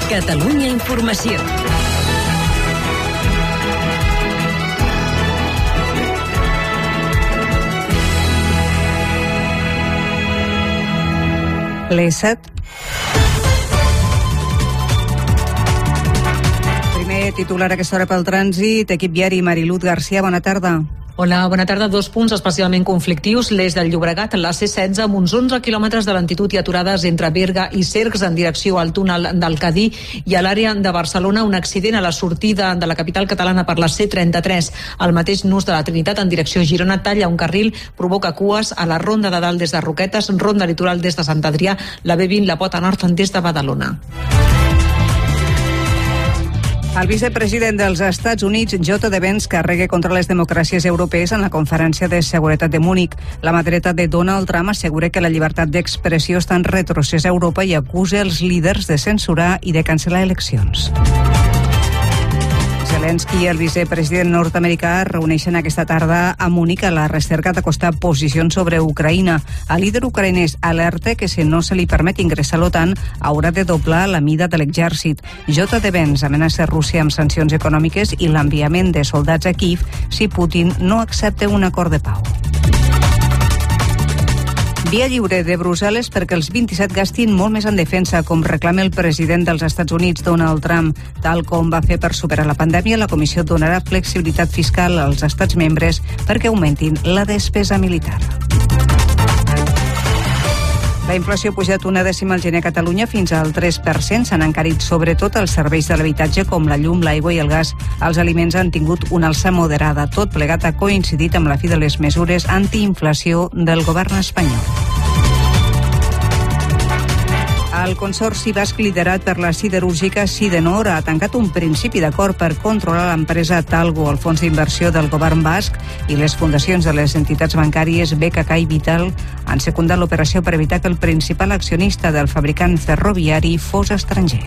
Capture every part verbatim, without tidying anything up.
Catalunya Informació. Les set. Primer titular a aquesta hora pel trànsit. Equip viari, Mariluz García, bona tarda. Hola, bona tarda. Dos punts especialment conflictius. L'eix del Llobregat, la C setze, amb uns onze quilòmetres de lentitud i aturades entre Berga i Cercs en direcció al túnel del Cadí, i a l'àrea de Barcelona un accident a la sortida de la capital catalana per la C trenta-tres. Al mateix nus de la Trinitat en direcció a Girona talla un carril, provoca cues a la Ronda de Dalt des de Roquetes, Ronda Litoral des de Sant Adrià, la B vint, la Pota Nord des de Badalona. El vicepresident dels Estats Units, J D Vance, carrega contra les democràcies europees en la conferència de seguretat de Múnich. La mà dreta de Donald Trump assegura que la llibertat d'expressió està en retrocés a Europa i acusa els líders de censurar i de cancel·lar eleccions. Zelensky i el vicepresident nord-americà reuneixen aquesta tarda a Múnich a la recerca d'acostar posicions sobre Ucraïna. El líder ucraïnès alerta que si no se li permet ingressar a l'OTAN haurà de doblar la mida de l'exèrcit. J D Vance amenaça Rússia amb sancions econòmiques i l'enviament de soldats a Kíev si Putin no accepta un acord de pau. Via lliure de Brussel·les perquè els vint-i-set gastin molt més en defensa, com reclama el president dels Estats Units, Donald Trump. Tal com va fer per superar la pandèmia, la comissió donarà flexibilitat fiscal als estats membres perquè augmentin la despesa militar. La inflació ha pujat una dècima al gener a Catalunya fins al tres per cent. S'han encarit sobretot els serveis de l'habitatge com la llum, l'aigua i el gas. Els aliments han tingut una alça moderada. Tot plegat ha coincidit amb la fi de les mesures antiinflació del govern espanyol. El Consorci Basc, liderat per la siderúrgica Sidenor, ha tancat un principi d'acord per controlar l'empresa Talgo. El fons d'inversió del govern basc i les fundacions de les entitats bancàries B K K i Vital han secundat l'operació per evitar que el principal accionista del fabricant ferroviari fos estranger.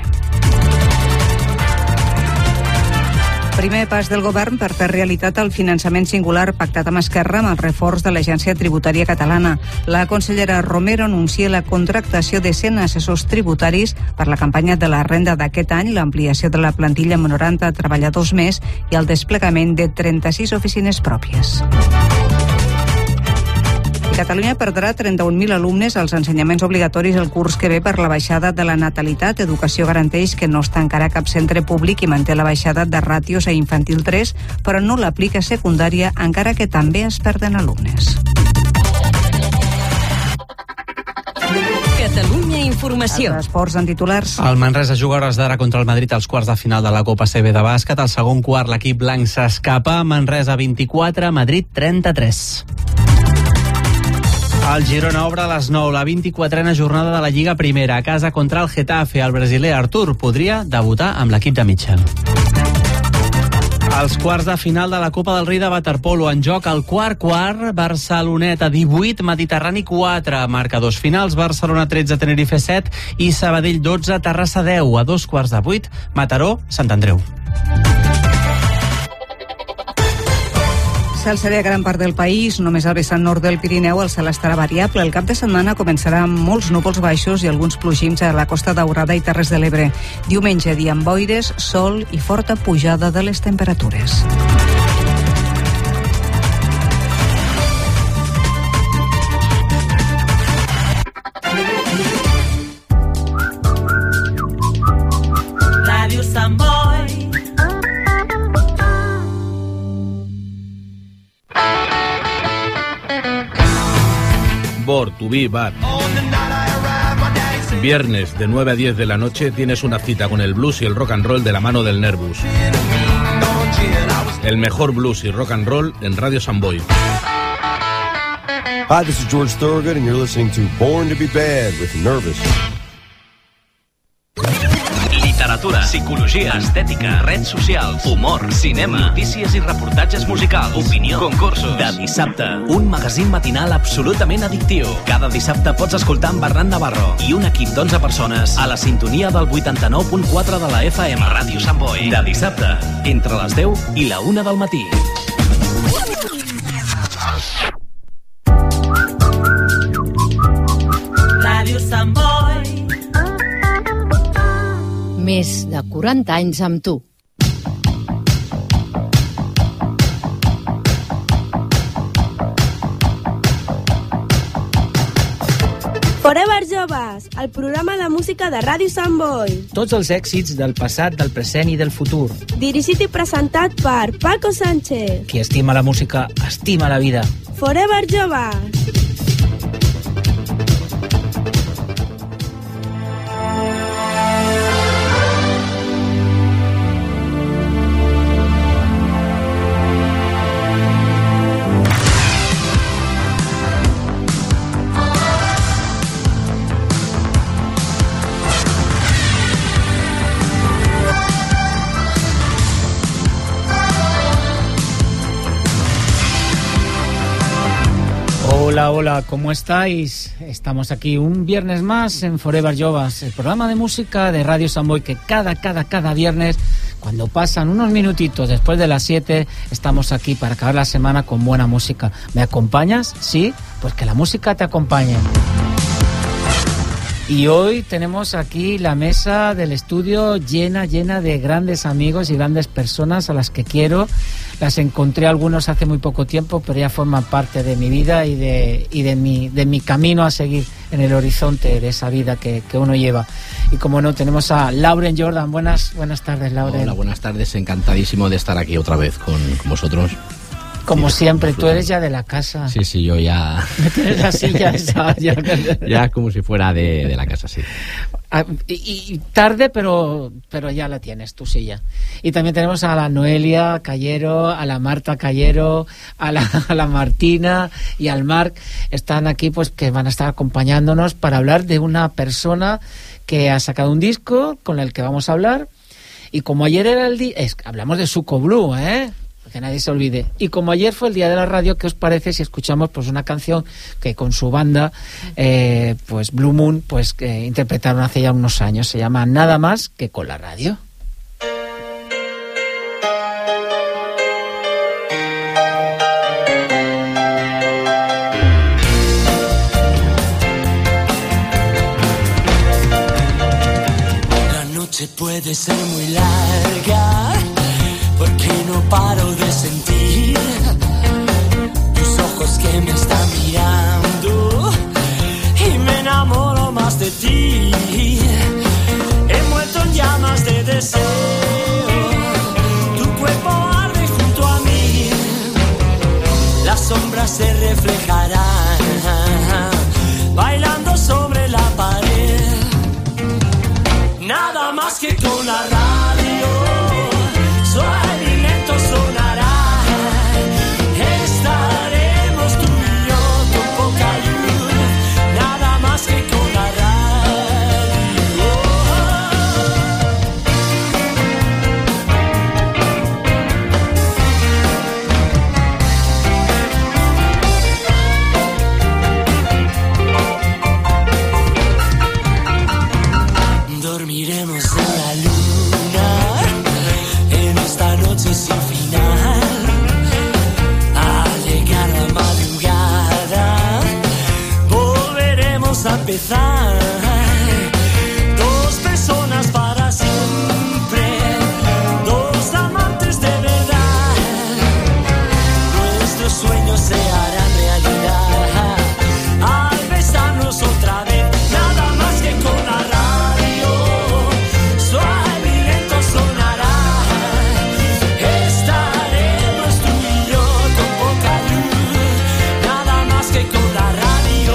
Primer pas del govern per fer realitat el finançament singular pactat amb Esquerra amb el reforç de l'Agència Tributària Catalana. La consellera Romero anuncia la contractació de cent assessors tributaris per la campanya de la renda d'aquest any, l'ampliació de la plantilla amb noranta treballadors més i el desplegament de trenta-sis oficines pròpies. Catalunya perdrà trenta-un mil alumnes als ensenyaments obligatoris el curs que ve per la baixada de la natalitat. Educació garanteix que no es tancarà cap centre públic i manté la baixada de ràtios a infantil tres, però no l'aplica a secundària, encara que també es perden alumnes. Catalunya Informació. Els esports en titulars. El Manresa juga a hores d'ara contra el Madrid als quarts de final de la Copa C B de bàsquet. Al segon quart l'equip blanc s'escapa. Manresa vint-i-quatre, Madrid trenta-tres. El Girona obre a les nou la vint-i-quatrena jornada de la Lliga Primera. A casa contra el Getafe, el brasiler Artur podria debutar amb l'equip de Mitchell. Els quarts de final de la Copa del Rei de waterpolo en joc al quart quart, Barceloneta divuit, Mediterrani quatre, marcadors finals, Barcelona tretze, Tenerife set i Sabadell dotze, Terrassa deu. A dos quarts de vuit, Mataró, Sant Andreu. Cel serè a gran part del país, només al vessant nord del Pirineu el cel estarà variable. El cap de setmana començarà amb molts núvols baixos i alguns plogims a la Costa Daurada i Terres de l'Ebre. Diumenge, dia amb boires, sol i forta pujada de les temperatures. Ràdio Sant Boi. Born to Be Bad. Viernes de nueve a diez de la noche tienes una cita con el blues y el rock and roll de la mano del Nervus. El mejor blues y rock and roll en Radio Sant Boi. Hi, this is George Thorogood and you're listening to Born to Be Bad with Nervous. Literatura, psicologia, estètica, redes socials, humor, cinema, notícies i reportatges musicals, opinió, concursos. De dissabte, un magazín matinal absolutament addictiu. Cada dissabte pots escoltar amb Bernat Navarro i un equip d'onze persones a la sintonia del vuitanta-nou punt quatre de la F M. Ràdio Sant Boi. De dissabte, entre les deu i la una del matí. Ràdio Sant Boi. Més de quaranta anys amb tu. Forever Joves, el programa de música de Ràdio Sant Boi. Tots els èxits del passat, del present i del futur. Dirigit i presentat per Paco Sánchez. Qui estima la música, estima la vida. Forever Joves. Hola, hola, ¿cómo estáis? Estamos aquí un viernes más en Forever Joves, el programa de música de Radio Sant Boi que cada, cada, cada viernes, cuando pasan unos minutitos después de las siete, estamos aquí para acabar la semana con buena música. ¿Me acompañas? Sí, pues que la música te acompañe. Y hoy tenemos aquí la mesa del estudio llena, llena de grandes amigos y grandes personas a las que quiero. Las encontré algunos hace muy poco tiempo, pero ya forman parte de mi vida y de, y de, mi, de mi camino a seguir en el horizonte de esa vida que, que uno lleva. Y como no, tenemos a Lauren Jordan. Buenas, buenas tardes, Lauren. Hola, buenas tardes. Encantadísimo de estar aquí otra vez con, con vosotros. Como sí, siempre, tú eres ya de la casa. Sí, sí, yo ya... Tienes la silla esa. Ya, ya como si fuera de, de la casa, sí. Ah, y, y tarde, pero, pero ya la tienes, tu silla. Y también tenemos a la Noelia Callero, a la Marta Callero, a la, a la Martina y al Marc. Están aquí, pues, que van a estar acompañándonos para hablar de una persona que ha sacado un disco con el que vamos a hablar. Y como ayer era el día... Hablamos de Suco Blue, ¿eh? Que nadie se olvide. Y como ayer fue el día de la radio, ¿qué os parece si escuchamos pues una canción que con su banda, eh, pues Blue Moon, pues que interpretaron hace ya unos años? Se llama Nada más que con la radio. La noche puede ser muy larga, porque no paro de sentir tus ojos que me están mirando y me enamoro más de ti. Envuelto en llamas de deseo, tu cuerpo arde junto a mí, las sombras se reflejarán bailando sobre la pared. Nada más que con la radio, suave y lento sonará. Estaremos tú y yo con poca luz, nada más que con la radio. Dormiremos en la luna en esta noche sin final. Al llegar la madrugada volveremos a empezar. Dos personas para siempre, dos amantes de verdad. Nuestros sueños se harán realidad al besarnos otra vez. Nada más que con la radio, suave y lento sonará. Estaremos tú y yo con poca luz, nada más que con la radio.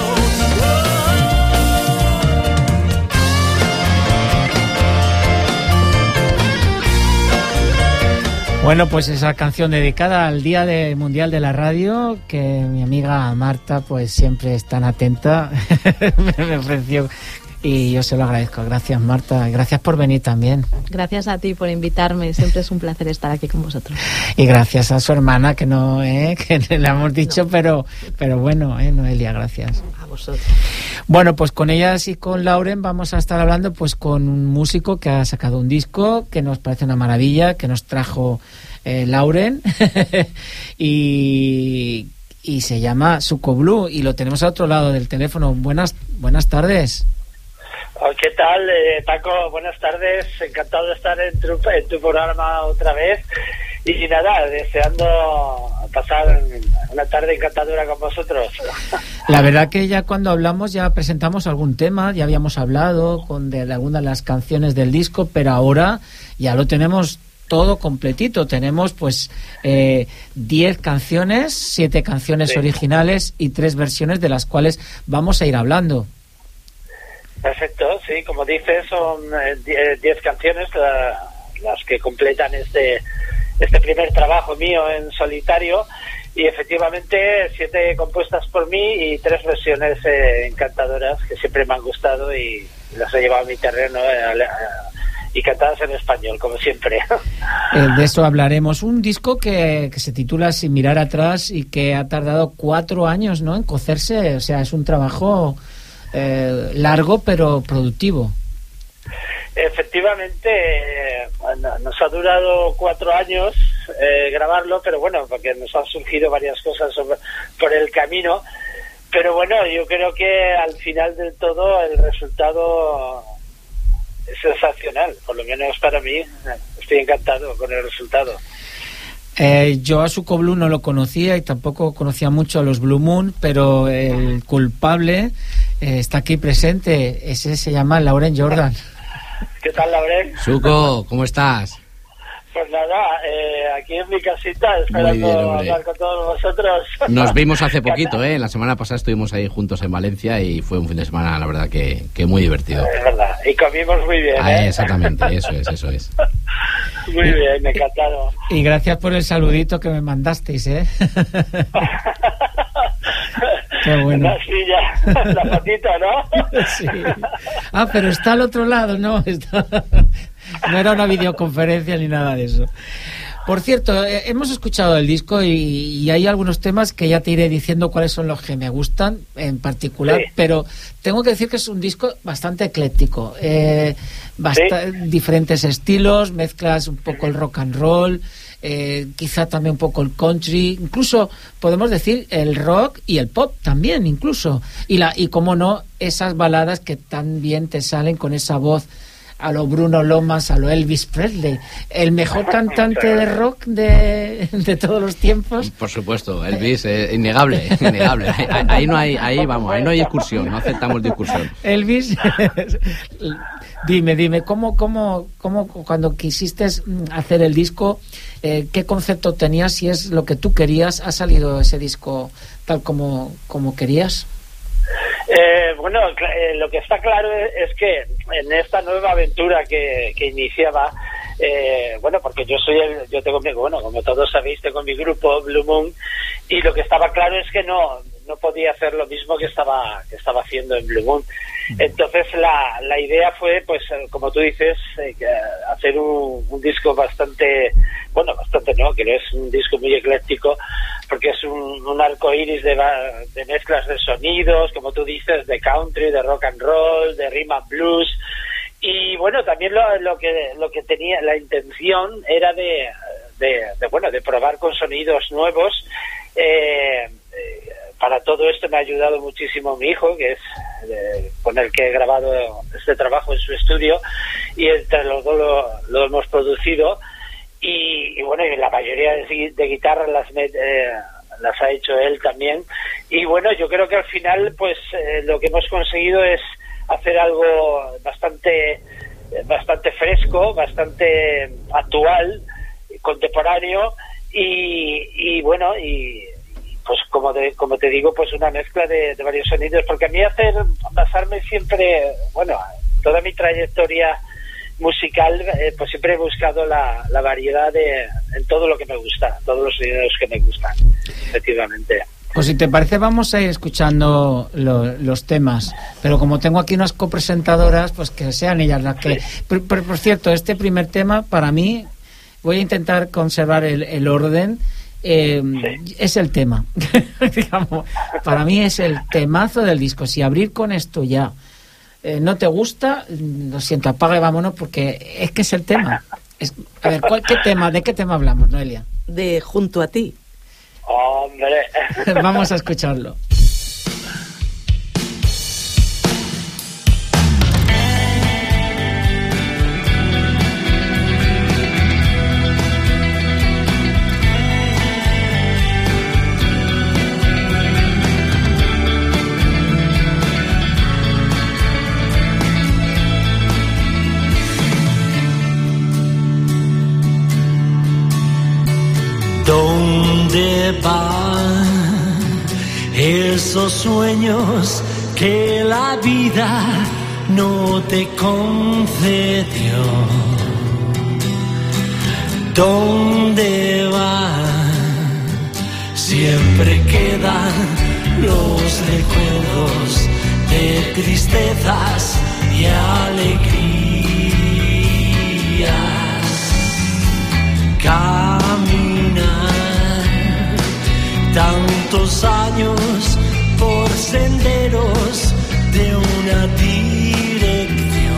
Bueno, pues esa canción dedicada al Día de Mundial de la Radio, que mi amiga Marta pues siempre es tan atenta, me ofreció y yo se lo agradezco. Gracias, Marta, gracias por venir también. Gracias a ti por invitarme, siempre es un placer estar aquí con vosotros. Y gracias a su hermana, que no, eh, que le hemos dicho, no. pero pero bueno, eh, Noelia, gracias. A vosotros. Bueno, pues con ellas y con Lauren vamos a estar hablando pues con un músico que ha sacado un disco que nos parece una maravilla, que nos trajo eh, Lauren y, y se llama Suco Blue y lo tenemos al otro lado del teléfono. Buenas, buenas tardes. Oh, ¿qué tal, eh, Paco? Buenas tardes, encantado de estar en tu, en tu programa otra vez. Y nada, deseando pasar una tarde encantadora con vosotros. La verdad que ya cuando hablamos ya presentamos algún tema, ya habíamos hablado con de, de algunas de las canciones del disco, pero ahora ya lo tenemos todo completito. Tenemos pues eh, diez canciones, siete canciones sí. originales y tres versiones de las cuales vamos a ir hablando. Perfecto, sí, como dices, son diez canciones la, las que completan este este primer trabajo mío en solitario, y efectivamente siete compuestas por mí y tres versiones eh, encantadoras que siempre me han gustado y las he llevado a mi terreno eh, y cantadas en español, como siempre. Eh, de eso hablaremos. Un disco que, que se titula Sin mirar atrás y que ha tardado cuatro años, ¿no?, en cocerse. O sea, es un trabajo eh, largo pero productivo. Efectivamente, eh, nos ha durado cuatro años eh, grabarlo, pero bueno, porque nos han surgido varias cosas sobre, por el camino. Pero bueno, yo creo que al final del todo el resultado es sensacional, por lo menos para mí. Estoy encantado con el resultado. Eh, yo a Suco Blue no lo conocía y tampoco conocía mucho a los Blue Moon, pero el culpable eh, está aquí presente. Ese se llama Lauren Jordan. ¿Qué tal, Lauren? Suco, ¿cómo estás? Pues nada, eh, aquí en mi casita esperando bien, hablar con todos vosotros. Nos vimos hace poquito, ¿eh? La semana pasada estuvimos ahí juntos en Valencia y fue un fin de semana, la verdad, que, que muy divertido. Es verdad, y comimos muy bien, ¿eh? Ah, exactamente, eso es, eso es. Muy bien, encantado. Y gracias por el saludito que me mandasteis, ¿eh? Qué bueno. La silla, la patita, ¿no? Sí. Ah, pero está al otro lado, ¿no? Está... No era una videoconferencia ni nada de eso. Por cierto, eh, hemos escuchado el disco y, y hay algunos temas que ya te iré diciendo cuáles son los que me gustan en particular, sí. Pero tengo que decir que es un disco bastante ecléctico, eh, bast- sí. diferentes estilos, mezclas un poco el rock and roll, eh, quizá también un poco el country, incluso podemos decir el rock y el pop también, incluso, y la y cómo no, esas baladas que tan bien te salen con esa voz a lo Bruno Lomas, a lo Elvis Presley, el mejor cantante de rock de, de todos los tiempos. Por supuesto, Elvis, eh, innegable, innegable. Ahí, ahí no hay, ahí vamos, ahí no hay discusión, no aceptamos discusión. Elvis, dime, dime, ¿cómo, cómo, cómo cuando quisiste hacer el disco, eh, qué concepto tenías, si es lo que tú querías, ha salido ese disco tal como, como querías? Eh, bueno, eh, lo que está claro es, es que en esta nueva aventura que, que iniciaba, eh, bueno, porque yo soy el, yo tengo mi, bueno, como todos sabéis, tengo mi grupo Blue Moon, y lo que estaba claro es que no no podía hacer lo mismo que estaba que estaba haciendo en Blue Moon. Entonces la, la idea fue, pues como tú dices, eh, hacer un, un disco bastante, bueno, bastante no, que no es un disco muy ecléctico, porque es un, un arco iris de, de mezclas de sonidos, como tú dices, de country, de rock and roll, de rhythm and blues. Y bueno, también lo, lo que lo que tenía la intención era de, de, de bueno, de probar con sonidos nuevos. Eh, eh, para todo esto me ha ayudado muchísimo mi hijo, que es eh, con el que he grabado este trabajo en su estudio, y entre los dos lo, lo hemos producido. Y, y bueno, y la mayoría de, de guitarras las, eh, las ha hecho él también. Y bueno, yo creo que al final, pues eh, lo que hemos conseguido es hacer algo bastante, bastante fresco, bastante actual, contemporáneo, y, y bueno, y pues como de, como te digo, pues una mezcla de, de varios sonidos, porque a mí hacer, basarme siempre, bueno, toda mi trayectoria musical, eh, pues siempre he buscado la, la variedad de, en todo lo que me gusta, todos los sonidos que me gustan, efectivamente. Pues si te parece vamos a ir escuchando lo, los temas, pero como tengo aquí unas copresentadoras, pues que sean ellas las que... Sí. Por, por, por cierto, este primer tema, para mí, voy a intentar conservar el, el orden, eh, sí. Es el tema, digamos, para mí es el temazo del disco. Si abrir con esto ya eh, no te gusta, lo siento, apaga y vámonos, porque es que es el tema. Es, a ver, ¿cuál, qué tema, ¿de qué tema hablamos, Noelia? De Junto a ti. ¡Hombre! Vamos a escucharlo. esos sueños que la vida no te concedió. ¿Dónde van? Siempre quedan los recuerdos de tristezas y alegrías. Caminar tantos años por senderos de una dirección,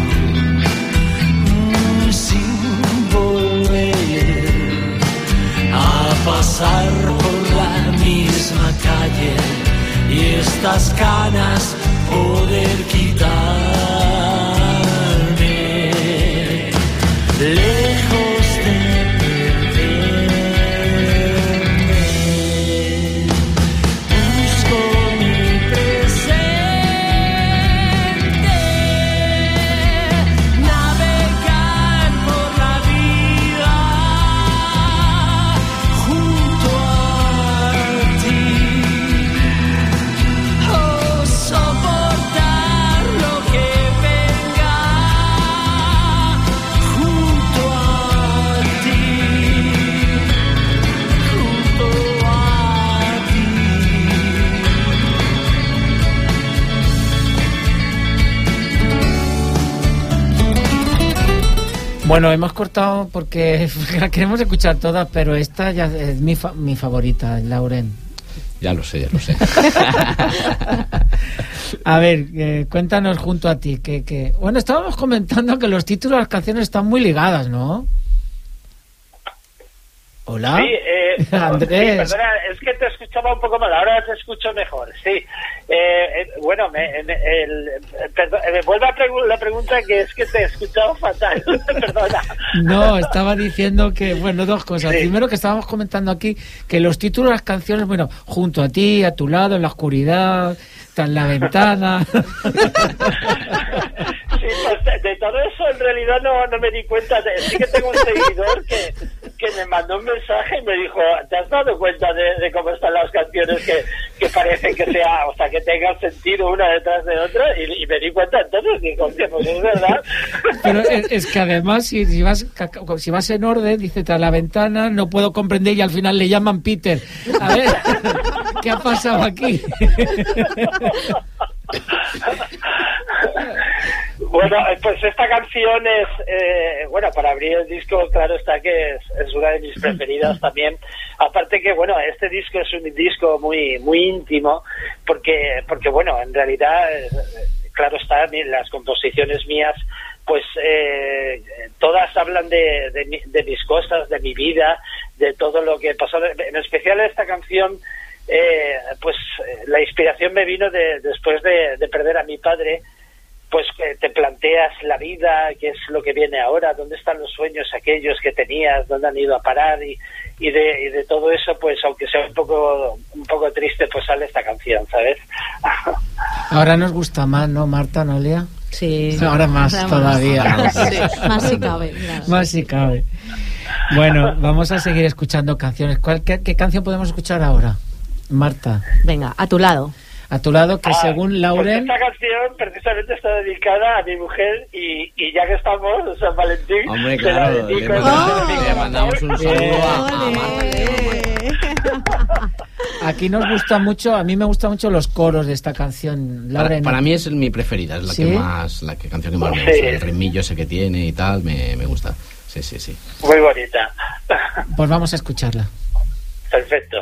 sin volver a pasar por la misma calle y estas canas poder quitarme, lejos de perderme. Busco mi presente, navegar por la vida junto a ti. Oh, soportar lo que venga junto a ti, junto a ti. Bueno, hemos cortado porque la queremos escuchar todas, pero esta ya es mi, fa- mi favorita, Lauren. Ya lo sé, ya lo sé. A ver, eh, cuéntanos junto a ti. Que, que... Bueno, estábamos comentando que los títulos de las canciones están muy ligadas, ¿no? Hola. Sí, eh, Andrés. sí, perdona, es que te escuchaba un poco mal, ahora te escucho mejor, sí. Eh, eh, bueno, me, me, el, perdón, me vuelve a pregu- la pregunta, que es que te he escuchado fatal, perdona. No, estaba diciendo que, bueno, dos cosas. Sí. Primero, que estábamos comentando aquí que los títulos de las canciones, bueno, junto a ti, a tu lado, en la oscuridad, tras la ventana. Sí, pues de, de todo eso en realidad no, no me di cuenta. De, sí que tengo un seguidor que, que me mandó un mensaje y me dijo, ¿te has dado cuenta de, de cómo están las canciones que, que parece que sea, o sea, que tengan sentido una detrás de otra? Y, y me di cuenta entonces, digo, hostia, pues es verdad. Pero es, es que además, si, si vas si vas en orden, dice, tras la ventana, no puedo comprender, y al final le llaman Peter. A ver, ¿qué ha pasado aquí? Bueno, pues esta canción es, eh, bueno, para abrir el disco, claro está que es, es una de mis preferidas también. Aparte que, bueno, este disco es un disco muy muy íntimo, porque, porque bueno, en realidad, eh, claro está, las composiciones mías, pues eh, todas hablan de, de, mi, de mis cosas, de mi vida, de todo lo que pasó. En especial esta canción, eh, pues la inspiración me vino de, después de, de perder a mi padre. Pues eh, te planteas la vida, qué es lo que viene ahora, dónde están los sueños aquellos que tenías, dónde han ido a parar, y, y, de, y de todo eso, pues aunque sea un poco un poco triste, pues sale esta canción, ¿sabes? Ahora nos gusta más, ¿no, Marta, Noelia? Sí. Ahora más Ahora todavía. Más, sí. Más si cabe. Claro. Más si cabe. Bueno, vamos a seguir escuchando canciones. ¿Cuál, qué, ¿Qué canción podemos escuchar ahora, Marta? Venga, a tu lado. A tu lado, que Ah, según Lauren... Pues esta canción precisamente está dedicada a mi mujer, y, y ya que estamos en San Valentín, Hombre, se la claro, dedico. le mandamos, le mandamos un saludo a, a Marta. Aquí nos gusta mucho, a mí me gustan mucho los coros de esta canción, Lauren. Para, para mí es mi preferida, es la ¿Sí? que más, la que, canción que más me Sí. gusta. El ritmillo ese que tiene y tal, me, me gusta. Sí, sí, sí. Muy bonita. Pues vamos a escucharla. Perfecto.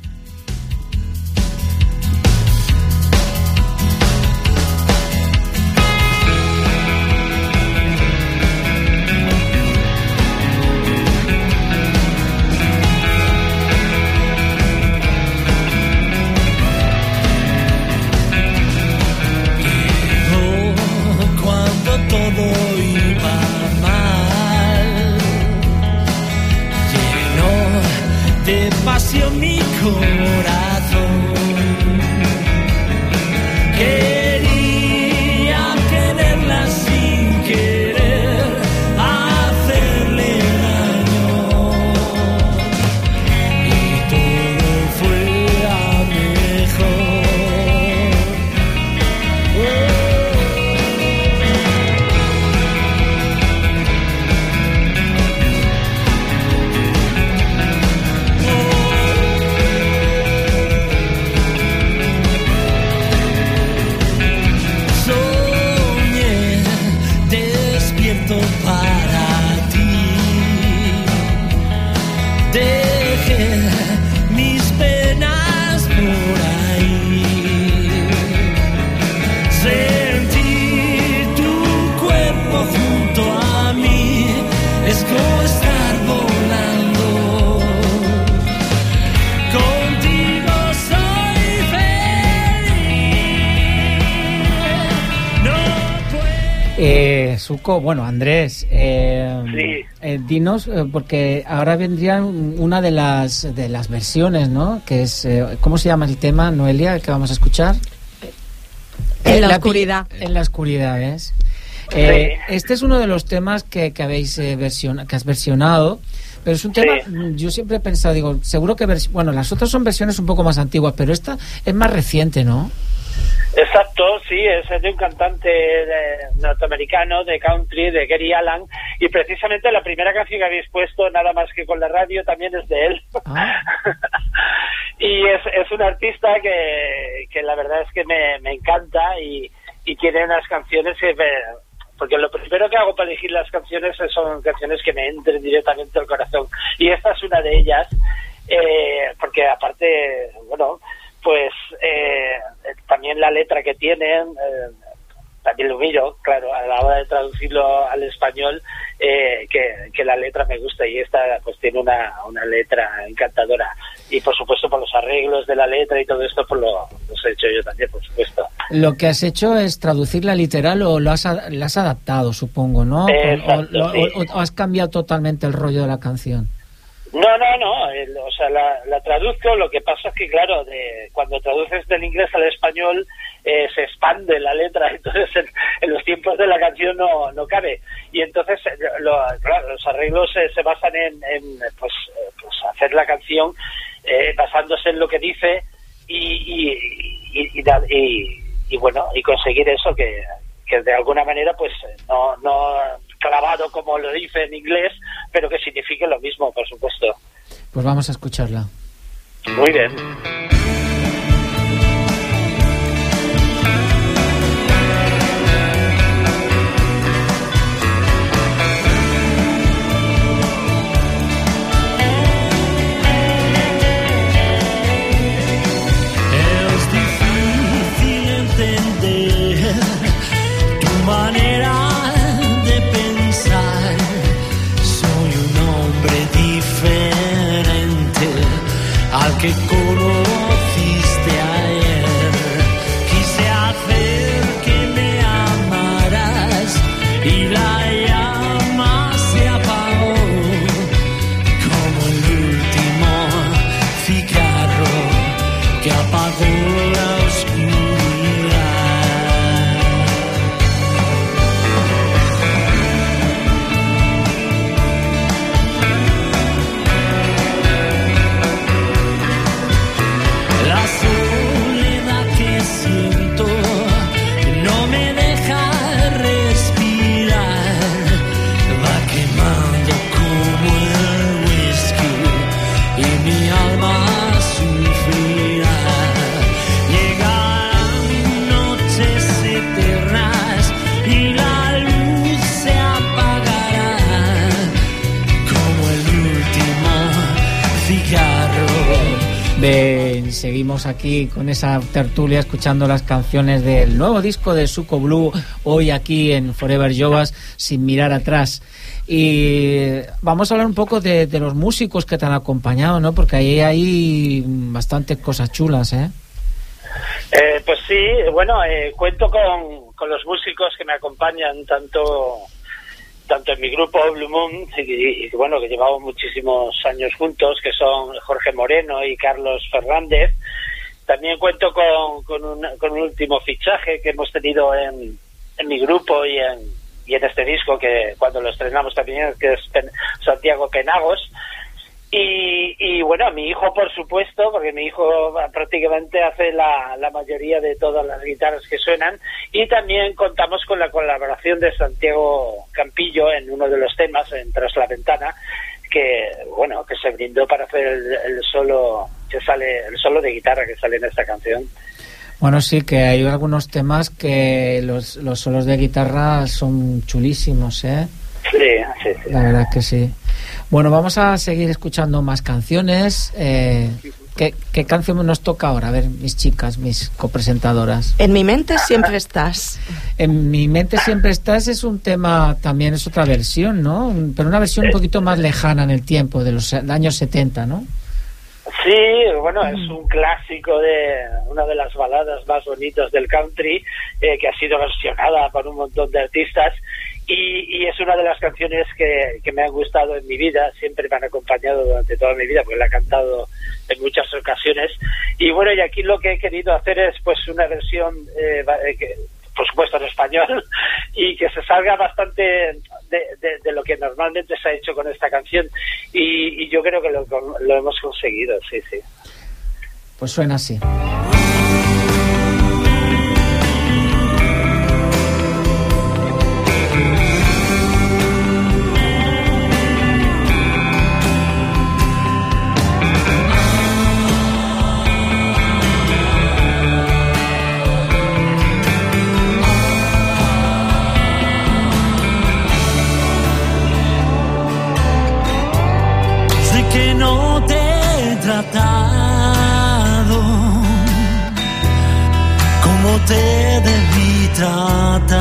Cuando todo iba mal, llenó de pasión mi Suco, bueno, Andrés, eh, sí. eh, dinos, eh, porque ahora vendría una de las de las versiones, ¿no? Que es, eh, ¿cómo se llama el tema, Noelia, que vamos a escuchar? En eh, la, la oscuridad. En la oscuridad, ¿ves? Eh, sí. Este es uno de los temas que, que habéis eh, versiona, que has versionado, pero es un tema, sí. Yo siempre he pensado, digo, seguro que, vers- bueno, las otras son versiones un poco más antiguas, pero esta es más reciente, ¿no? Exacto, sí, es de un cantante de, norteamericano de country, de Gary Allan, y precisamente la primera canción que habéis puesto, nada más que con la radio, también es de él. Ah. Y es, es un artista que, que la verdad es que me, me encanta y, y tiene unas canciones que me, porque lo primero que hago para elegir las canciones son canciones que me entren directamente al corazón, y esta es una de ellas, eh, porque aparte, bueno, pues eh, también la letra que tienen, eh, también lo miro, claro, a la hora de traducirlo al español, eh, que, que la letra me gusta, y esta pues tiene una, una letra encantadora, y por supuesto por los arreglos de la letra y todo esto pues lo, los he hecho yo también, por supuesto. Lo que has hecho es traducirla literal, o lo has, la has adaptado, supongo, ¿no? Exacto, o, o, sí. o, o has cambiado totalmente el rollo de la canción. No, no, no, el, o sea, la, la traduzco, lo que pasa es que, claro, de, cuando traduces del inglés al español eh, se expande la letra, entonces en, en los tiempos de la canción no, no cabe, y entonces lo, claro, los arreglos eh, se basan en, en pues, eh, pues hacer la canción eh, basándose en lo que dice y, y, y, y, y, y bueno, y conseguir eso que, que de alguna manera pues no... no clavado como lo dice en inglés, pero que signifique lo mismo, por supuesto. Pues vamos a escucharla. Muy bien. Es difícil entender tu manera de pensar. Soy un hombre diferente al que conociste ayer. Quise hacer que me amaras y la llama se apagó como el último cigarro que apagó la oscuridad. La soledad que siento no me deja respirar, va quemando como el whisky y mi alma sufrirá. Llegarán noches eternas y la luz se apagará como el último cigarro. Bien, seguimos aquí con esa tertulia escuchando las canciones del nuevo disco de Suco Blue, hoy aquí en Forever Jovas, sin mirar atrás. Y vamos a hablar un poco de, de los músicos que te han acompañado, ¿no? Porque ahí hay bastantes cosas chulas, ¿eh? Eh, pues sí, bueno, eh, cuento con, con los músicos que me acompañan tanto tanto en mi grupo Blue Moon y, y bueno, que llevamos muchísimos años juntos, que son Jorge Moreno y Carlos Fernández. También cuento con, con, un, con un último fichaje que hemos tenido en, en mi grupo y en, y en este disco, que cuando lo estrenamos también, que es Pen, Santiago Penagos. Y, y bueno, mi hijo, por supuesto, porque mi hijo prácticamente hace la, la mayoría de todas las guitarras que suenan, y también contamos con la colaboración de Santiago Campillo en uno de los temas, en Tras la Ventana, que bueno, que se brindó para hacer el, el solo que sale, el solo de guitarra que sale en esta canción. Bueno, sí, que hay algunos temas que los, los solos de guitarra son chulísimos, ¿eh? Sí, sí, sí. La verdad que sí. Bueno, vamos a seguir escuchando más canciones. Eh, ¿qué, ¿Qué canción nos toca ahora? A ver, mis chicas, mis copresentadoras. En mi mente siempre estás. En mi mente siempre estás es un tema, también es otra versión, ¿no? Pero una versión un poquito más lejana en el tiempo, de los años setenta, ¿no? Sí, bueno, es un clásico de una de las baladas más bonitas del country, eh, que ha sido versionada por un montón de artistas, y, y es una de las canciones que, que me han gustado en mi vida, siempre me han acompañado durante toda mi vida, porque la he cantado en muchas ocasiones. Y bueno, y aquí lo que he querido hacer es pues una versión, eh, que, por supuesto en español, y que se salga bastante de, de, de lo que normalmente se ha hecho con esta canción, y, y yo creo que lo, lo hemos conseguido, sí, sí. Pues suena así. Sé que no te he tratado como te debí tratar.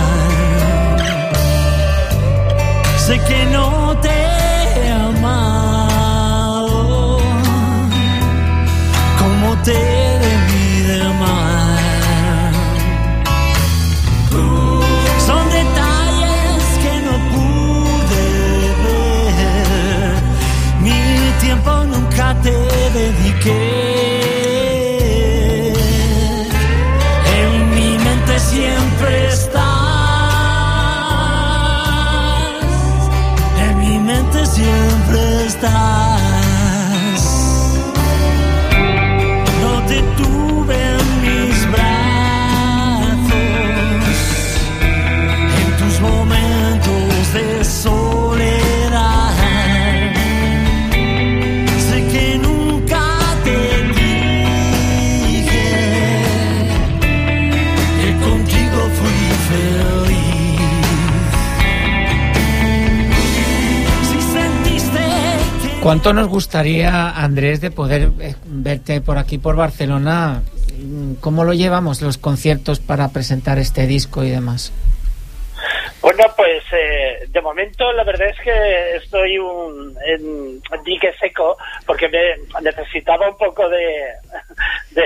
Sé que no te he amado como te debí de amar. Son detalles que no pude ver. Mi tiempo nunca te dediqué. Siempre estás, en mi mente siempre estás. No te tuve en mis brazos, en tus momentos de soledad. Sé que nunca te dije que contigo fui feliz. Si sentiste que... ¿Cuánto nos gustaría, Andrés, de poder eh, verte por aquí, por Barcelona? ¿Cómo lo llevamos los conciertos para presentar este disco y demás? Bueno, pues eh, de momento la verdad es que estoy un, en dique seco, porque me necesitaba un poco de, de,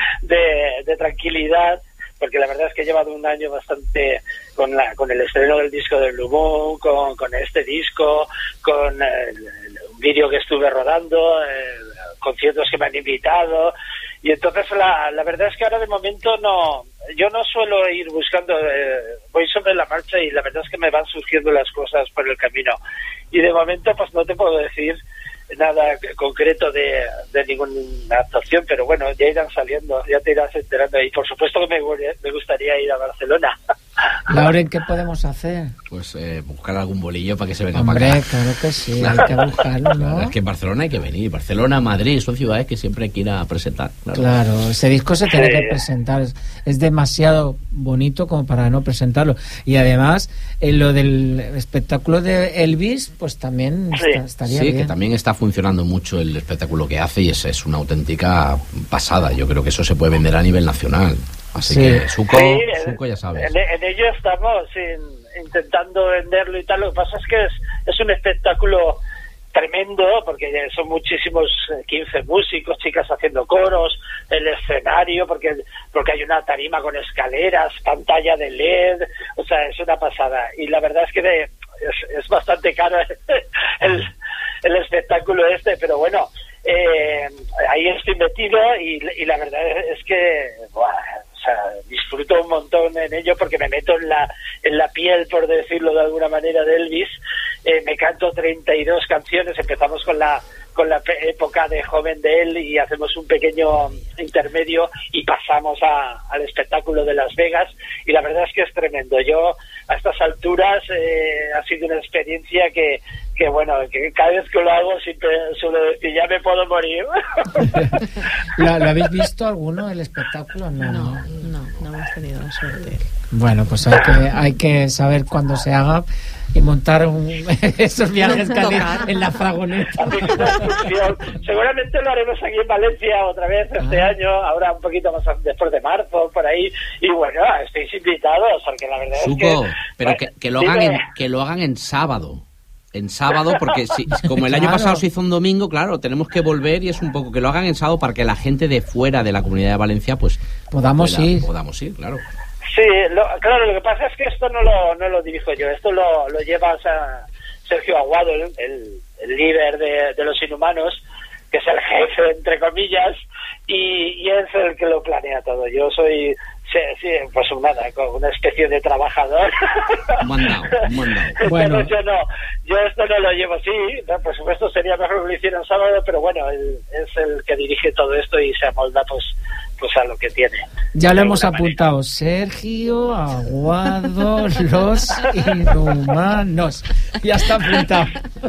de, de tranquilidad, porque la verdad es que he llevado un año bastante con la con el estreno del disco del Lumón, con, con este disco, con el, un vídeo que estuve rodando, eh, conciertos que me han invitado, y entonces la, la verdad es que ahora de momento no, yo no suelo ir buscando, eh, voy sobre la marcha y la verdad es que me van surgiendo las cosas por el camino, y de momento pues no te puedo decir nada concreto de, de ninguna actuación, pero bueno, ya irán saliendo, ya te irás enterando, y por supuesto que me, me gustaría ir a Barcelona. Lauren, ¿qué podemos hacer? Pues eh, buscar algún bolillo para que se venga Hombre, para acá. claro que sí, hay que buscarlo, ¿no? Es que en Barcelona hay que venir. Barcelona, Madrid, son ciudades que siempre hay que ir a presentar. Claro, claro, ese disco se tiene Sí. que presentar. Es, es demasiado bonito como para no presentarlo. Y además, en lo del espectáculo de Elvis, pues también Sí. está- estaría Sí, bien. que también está funcionando mucho el espectáculo que hace y es, es una auténtica pasada. Yo creo que eso se puede vender a nivel nacional. Así Sí. que, Suco, Sí, Suco ya sabes. En, en ello estamos in- intentando venderlo y tal. Lo que pasa es que es, es un espectáculo tremendo, porque son muchísimos, eh, quince músicos, chicas haciendo coros, el escenario, porque porque hay una tarima con escaleras, pantalla de L E D, o sea, es una pasada. Y la verdad es que de- es, es bastante caro el, el espectáculo este, pero bueno, eh, ahí estoy metido y, y la verdad es que buah, o sea, disfruto un montón en ello, porque me meto en la en la piel, por decirlo de alguna manera, de Elvis. Eh, me canto treinta y dos canciones, empezamos con la con la pe- época de joven de él y hacemos un pequeño intermedio y pasamos a, al espectáculo de Las Vegas, y la verdad es que es tremendo. Yo a estas alturas eh, ha sido una experiencia que, que bueno, que cada vez que lo hago siempre suelo decir, ya me puedo morir. ¿Lo, lo habéis visto alguno, el espectáculo? No, No, no. no, no hemos tenido la suerte. Bueno, pues hay que, hay que saber cuándo se haga y montar un, esos viajes que hacen en la fragoneta. Seguramente lo haremos aquí en Valencia otra vez este Ah. año, ahora un poquito más a- después de marzo, por ahí, y bueno, estáis invitados, porque la verdad Suco, es que... pero bueno, que, que lo hagan en, dime. que lo hagan en sábado. En sábado, porque si, como el año Claro. pasado se hizo un domingo, claro, tenemos que volver y es un poco que lo hagan en sábado para que la gente de fuera de la Comunidad de Valencia, pues Podamos pueda- ir. Podamos ir, claro. Sí, lo, claro, lo que pasa es que esto no lo, no lo dirijo yo, esto lo, lo lleva a Sergio Aguado, el, el, el líder de, de los Inhumanos, que es el jefe, entre comillas, y, y es el que lo planea todo. Yo soy, sí, sí, pues nada, una especie de trabajador. Mandado, mandado. Bueno. Yo no, yo esto no lo llevo, sí, no, por supuesto sería mejor que lo hiciera un sábado, pero bueno, él es el que dirige todo esto y se amolda pues, pues a lo que tiene. Ya lo hemos apuntado, manera. Sergio Aguado, los Inhumanos. Ya está apuntado.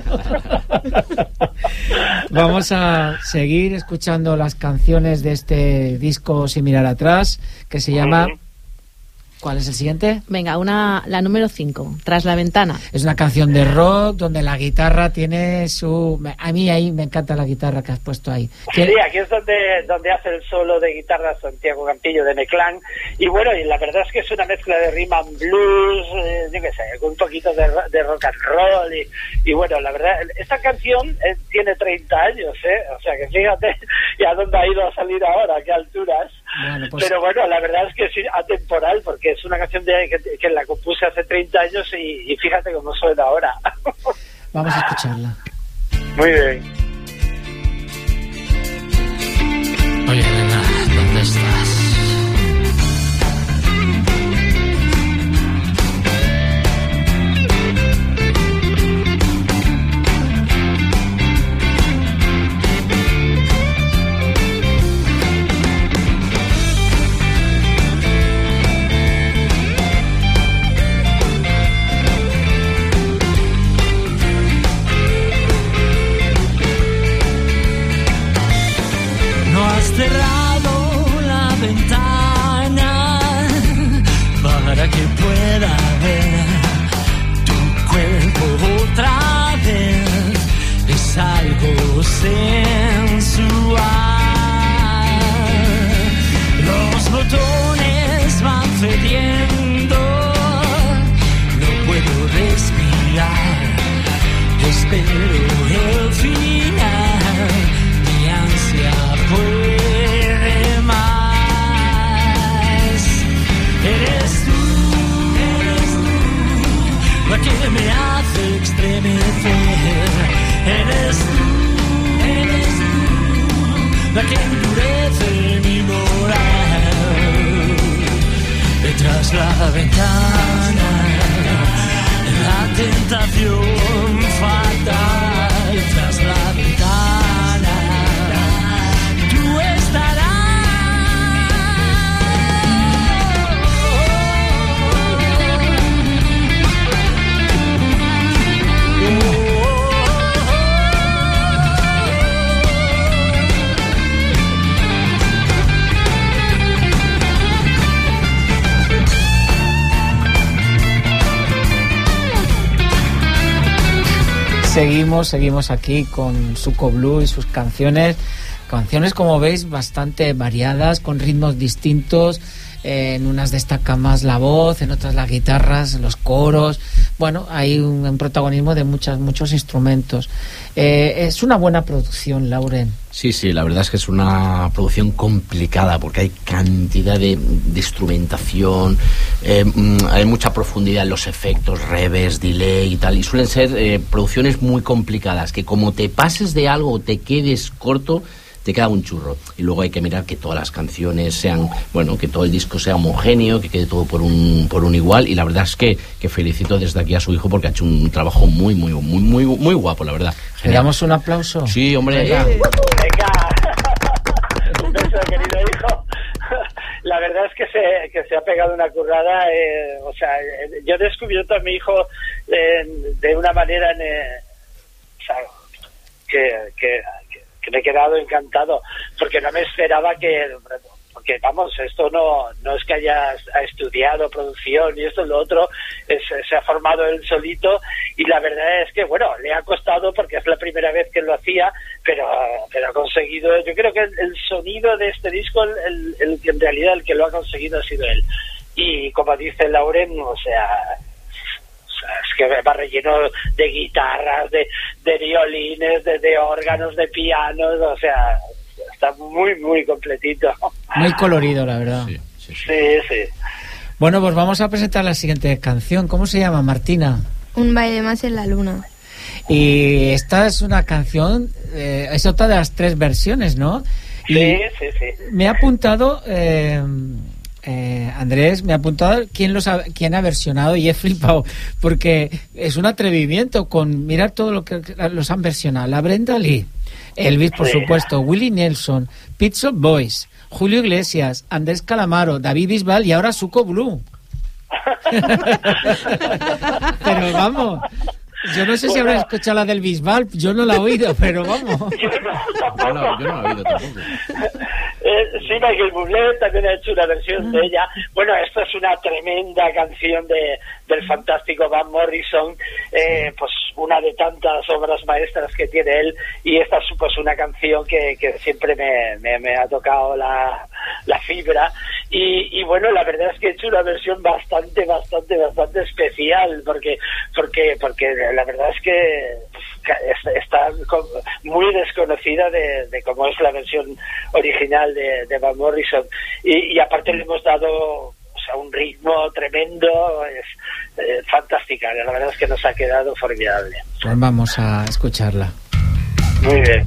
Vamos a seguir escuchando las canciones de este disco Sin mirar atrás, que se llama... ¿Cuál es el siguiente? Venga, una, la número cinco, Tras la ventana. Es una canción de rock donde la guitarra tiene su... A mí ahí me encanta la guitarra que has puesto ahí. Sí, aquí es donde, donde hace el solo de guitarra Santiago Campillo de Meclán. Y bueno, y la verdad es que es una mezcla de rhythm and blues, eh, yo qué sé, con un poquito de, de rock and roll. Y, y bueno, la verdad, esta canción eh, tiene treinta años, ¿eh? O sea que fíjate y a dónde ha ido a salir ahora, a qué alturas. Bueno, pues... Pero bueno, la verdad es que es atemporal, porque es una canción de, que, que la compuse hace treinta años y, y fíjate cómo suena ahora. Vamos a escucharla. Muy bien. Oye, nena, ¿dónde estás? Cerrado la ventana para que pueda ver tu cuerpo otra vez. Es algo sensual. Los botones van cediendo. No puedo respirar. Espero el final. Mi ansia puede. Eres tú, eres tú, la que me hace estremecer. Eres tú, eres tú, la que endurece mi moral. Detrás la ventana, la tentación fatal. Tras la ventana, tú estarás. Seguimos, seguimos aquí con Suco Blue y sus canciones. Canciones, como veis, bastante variadas, con ritmos distintos. Eh, en unas destaca más la voz, en otras las guitarras, los coros. Bueno, hay un, un protagonismo de muchas, muchos instrumentos. Eh, es una buena producción, Lauren. Sí, sí, la verdad es que es una producción complicada porque hay cantidad de, de instrumentación, eh, hay mucha profundidad en los efectos, reverbs, delay y tal, y suelen ser eh, producciones muy complicadas, que como te pases de algo o te quedes corto, te queda un churro. Y luego hay que mirar que todas las canciones sean, bueno, que todo el disco sea homogéneo, que quede todo por un por un igual. Y la verdad es que, que felicito desde aquí a su hijo porque ha hecho un trabajo muy, muy, muy, muy, muy guapo, la verdad. ¿Le damos un aplauso? Sí, hombre. Venga. Venga. Un beso, querido hijo. La verdad es que se, que se ha pegado una currada. Eh, o sea, yo he descubierto a mi hijo eh, de una manera en, eh, o sea, que, que que me he quedado encantado, porque no me esperaba que, porque vamos, esto no no es que haya estudiado producción y esto y lo otro, es, se ha formado él solito, y la verdad es que, bueno, le ha costado porque es la primera vez que lo hacía, pero, pero ha conseguido, yo creo que el, el sonido de este disco, el, el, el en realidad el que lo ha conseguido ha sido él, y como dice Lauren, o sea, es que va relleno de guitarras, de, de violines, de, de órganos, de pianos, o sea, está muy, muy completito. Muy colorido, la verdad. Sí, sí, sí. Sí, sí. Bueno, pues vamos a presentar la siguiente canción. ¿Cómo se llama, Martina? Un baile más en la luna. Y esta es una canción, eh, es otra de las tres versiones, ¿no? Sí, y sí, sí. Me ha apuntado, eh, eh, Andrés, me ha apuntado quién, los ha, quién ha versionado y he flipado, porque es un atrevimiento con mirar todo lo que los han versionado. La Brenda Lee, Elvis, por sí. supuesto, Willie Nelson, Pet Shop Boys, Julio Iglesias, Andrés Calamaro, David Bisbal y ahora Suco Blue. Pero vamos, yo no sé si habrás escuchado la del Bisbal, yo no la he oído, pero vamos. Yo no, yo no, yo no la he oído tampoco. Eh, sí, Michael Bublé también ha hecho una versión de ella. Bueno, esta es una tremenda canción de del fantástico Van Morrison, eh, pues una de tantas obras maestras que tiene él, y esta es pues una canción que, que siempre me, me, me ha tocado la, la fibra, y, y bueno, la verdad es que he hecho una versión bastante, bastante, bastante especial, porque, porque, porque la verdad es que está muy desconocida de, de cómo es la versión original de, de Van Morrison, y, y aparte le hemos dado, o sea, un ritmo tremendo, es eh, fantástica, la verdad es que nos ha quedado formidable. Pues vamos a escucharla. Muy bien.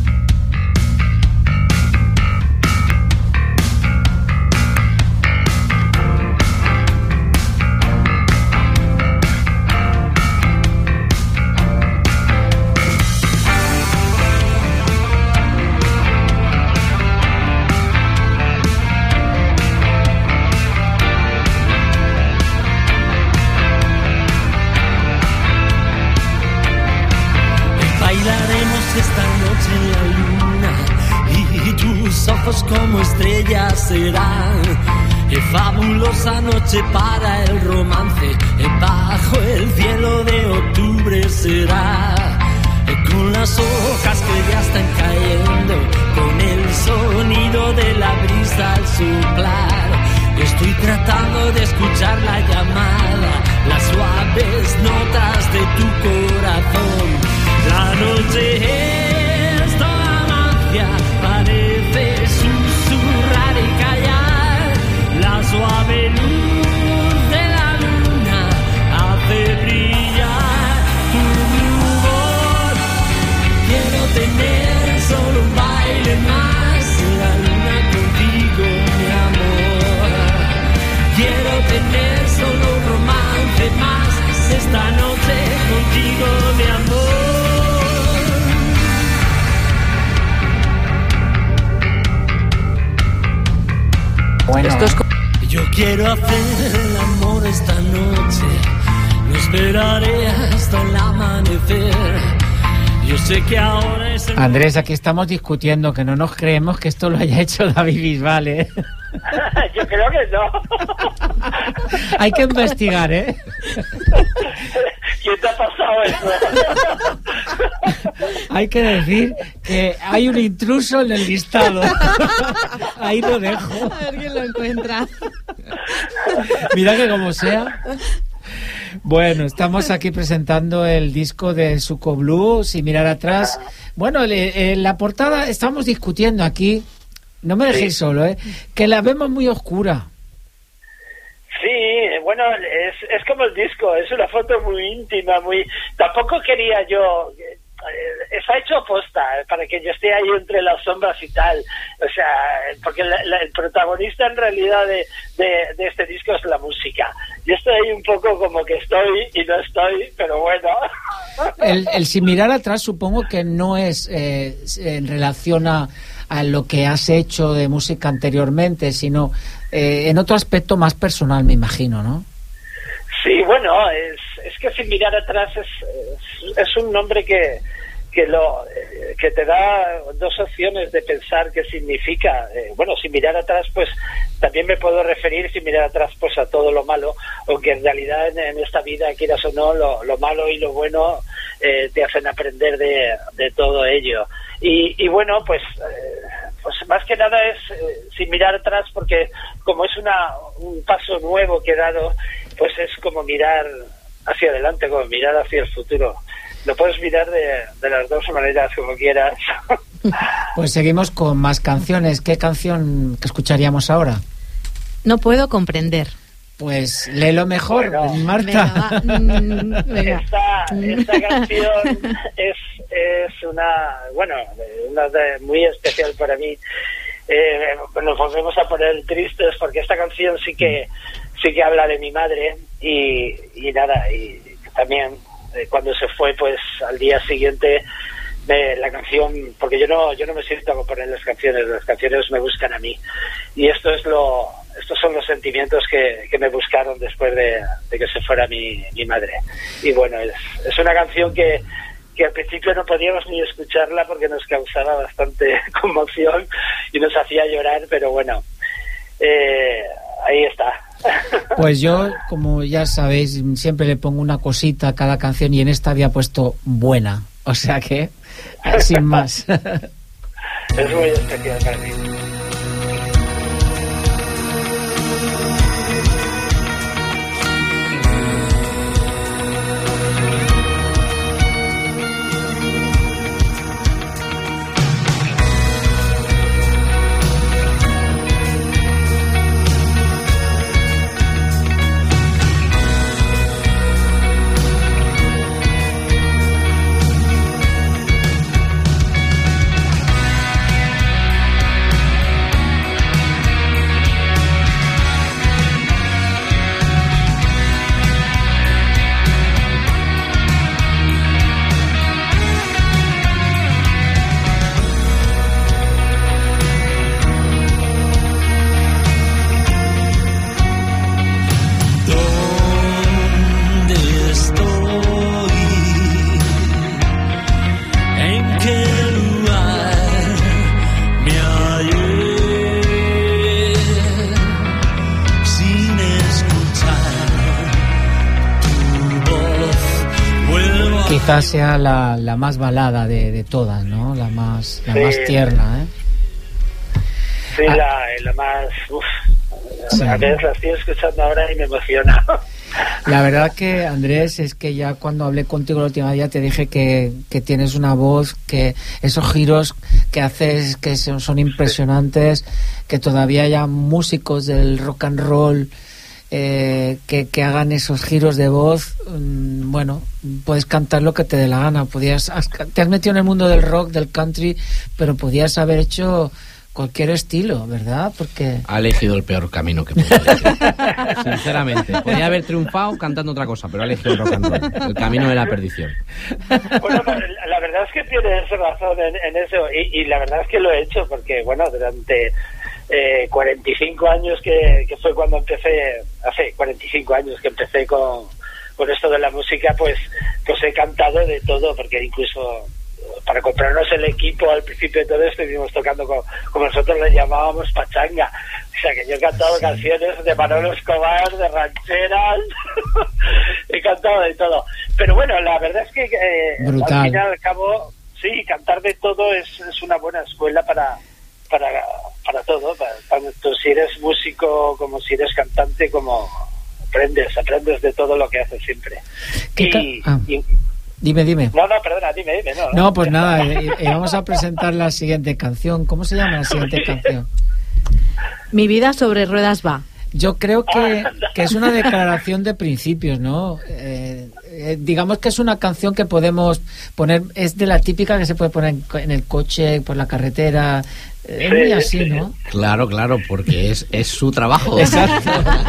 Como estrellas serán, qué fabulosa noche para el romance, bajo el cielo de octubre será, con las hojas que ya están cayendo, con el sonido de la brisa al soplar, estoy tratando de escuchar la llamada, las suaves notas de tu corazón, la noche es toda magia, parece susurrar y callar, la suave luz de la luna hace brillar tu rubor. Quiero tener solo un baile más en la luna contigo, mi amor. Quiero tener solo un romance más esta noche contigo, mi amor. Bueno, Esto es... Yo quiero hacer el amor esta noche, no esperaré hasta el amanecer. Yo sé que ahora es el... Andrés, aquí estamos discutiendo que no nos creemos que esto lo haya hecho David Bisbal, ¿eh? Yo creo que no. Hay que investigar, ¿eh? ¿Quién te ha pasado eso? Hay que decir que hay un intruso en el listado. Ahí lo dejo. A ver quién lo encuentra. Mira que como sea. Bueno, estamos aquí presentando el disco de Suco Blue, Sin mirar atrás. Bueno, en la portada estamos discutiendo aquí, no me dejéis sí. solo, ¿eh? Que la vemos muy oscura. Sí, bueno, es, es como el disco, es una foto muy íntima, muy... Tampoco quería yo... Eh, está hecho aposta, eh, para que yo esté ahí entre las sombras y tal. O sea, porque la, la, el protagonista en realidad de, de, de este disco es la música. Yo estoy ahí un poco como que estoy y no estoy, pero bueno. El, el Sin mirar atrás supongo que no es eh, en relación a, a lo que has hecho de música anteriormente, sino... Eh, en otro aspecto más personal, me imagino, ¿no? Sí, bueno, es, es que Sin mirar atrás es, es, es un nombre que, que, lo, eh, que te da dos opciones de pensar qué significa. Eh, bueno, sin mirar atrás, pues también me puedo referir, sin mirar atrás, pues a todo lo malo, aunque en realidad en, en esta vida, quieras o no, lo, lo malo y lo bueno eh, te hacen aprender de, de todo ello. Y, y bueno, pues... Eh, Pues más que nada es eh, sin mirar atrás, porque como es una un paso nuevo que he dado, pues es como mirar hacia adelante, como mirar hacia el futuro. Lo puedes mirar de, de las dos maneras, como quieras. Pues seguimos con más canciones. ¿Qué canción que escucharíamos ahora? No puedo comprender. Pues léelo mejor, bueno, Marta. Venga, venga. Esta, esta canción es, es una, bueno, una de, muy especial para mí. Eh, nos volvemos a poner tristes porque esta canción sí que sí que habla de mi madre y, y nada, y también eh, cuando se fue, pues al día siguiente de la canción, porque yo no yo no me siento a componer las canciones, las canciones me buscan a mí, y esto es lo estos son los sentimientos que, que me buscaron después de, de que se fuera mi, mi madre. Y bueno, es, es una canción que, que al principio no podíamos ni escucharla porque nos causaba bastante conmoción y nos hacía llorar, pero bueno, eh, ahí está. Pues yo, como ya sabéis, siempre le pongo una cosita a cada canción y en esta había puesto buena, o sea que, sin más. Es muy especial para mí. Quizás sea la, la más balada de, de todas, ¿no? La más, la sí. más tierna, ¿eh? Sí, ah. la, la más... Uf, sí. A veces la estoy escuchando ahora y me emociona. La verdad que, Andrés, es que ya cuando hablé contigo la última día te dije que, que tienes una voz, que esos giros que haces que son, son impresionantes, que todavía haya músicos del rock and roll eh, que, que hagan esos giros de voz. Mmm, bueno, puedes cantar lo que te dé la gana. Podías, has, te has metido en el mundo del rock, del country, pero podías haber hecho cualquier estilo, ¿verdad? Porque ha elegido el peor camino que podía elegir. Sinceramente, podría haber triunfado cantando otra cosa, pero ha elegido el rock and roll, el camino de la perdición. Bueno, la verdad es que tienes razón en, en eso, y, y la verdad es que lo he hecho porque, bueno, durante eh, cuarenta y cinco años que, que fue cuando empecé, hace cuarenta y cinco años que empecé con, con esto de la música, pues, pues he cantado de todo, porque incluso para comprarnos el equipo al principio de todo esto estuvimos tocando con, como nosotros le llamábamos pachanga, o sea que yo he cantado sí. canciones de Manolo Escobar, de rancheras, he cantado de todo, pero bueno, la verdad es que eh, al fin y al cabo sí, cantar de todo es, es una buena escuela para para, para todo, para, tanto si eres músico como si eres cantante, como aprendes, aprendes de todo lo que haces siempre. Y, ah. y Dime, dime. No, no, perdona, dime, dime. No, no pues nada, eh, eh, vamos a presentar la siguiente canción. ¿Cómo se llama la siguiente canción? Mi vida sobre ruedas va. Yo creo que, que es una declaración de principios, ¿no? Eh, eh, digamos que es una canción que podemos poner, es de la típica que se puede poner en, en el coche, por la carretera. Es sí, muy así, sí. ¿no? Claro, claro, porque es, es su trabajo. Exacto.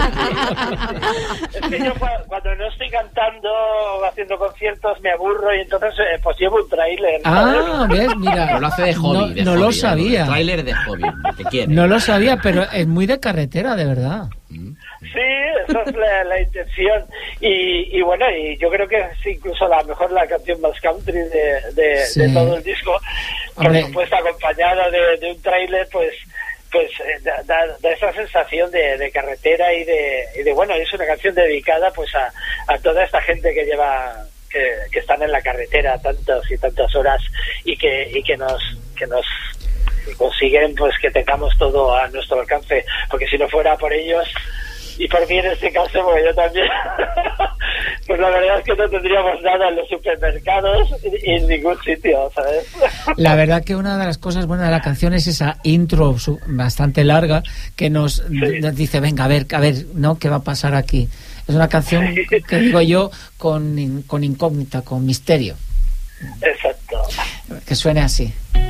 Es que yo cuando no estoy cantando o haciendo conciertos me aburro y entonces eh, pues llevo un tráiler. Ah, ¿ves? Mira. Pero lo hace de hobby. No, de no hobby, lo sabía. Tráiler de hobby, te quiere. No lo sabía, pero es muy de carretera, de verdad. Sí, esa es la, la intención. Y, y bueno, y yo creo que es incluso la mejor la canción más country de, de, sí. de todo el disco. Por Hombre. supuesto, acompañada de, de un tráiler, pues pues eh, da, da, da esa sensación de, de carretera y de, y de, bueno, es una canción dedicada pues a, a toda esta gente que lleva, que, que están en la carretera tantas y tantas horas y que, y que nos, que nos consiguen pues que tengamos todo a nuestro alcance, porque si no fuera por ellos y por mí en este caso, porque yo también pues la verdad es que no tendríamos nada en los supermercados y en ningún sitio, ¿sabes? La verdad que una de las cosas buenas de la canción es esa intro bastante larga que nos, sí. nos dice, venga, a ver, a ver, ¿no? ¿Qué va a pasar aquí? Es una canción sí. que digo yo con, con incógnita, con misterio. Exacto. Que suene así.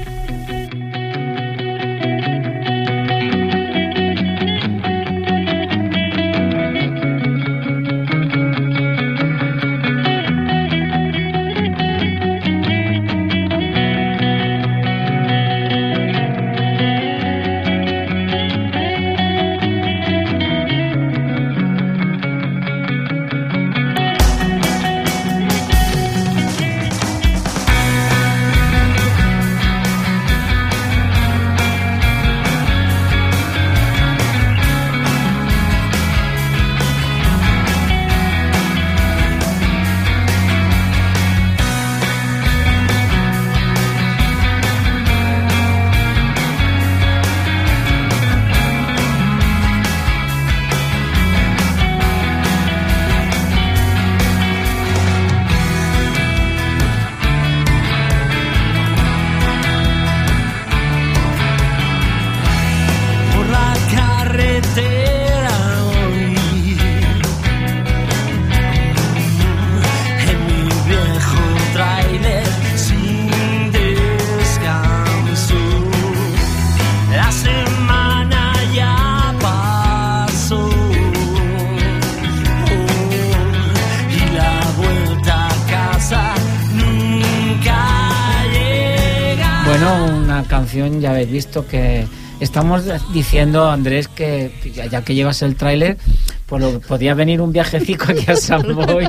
Ya habéis visto que estamos diciendo, Andrés, que ya que llevas el tráiler, pues lo, podía venir un viajecico aquí a San Boi,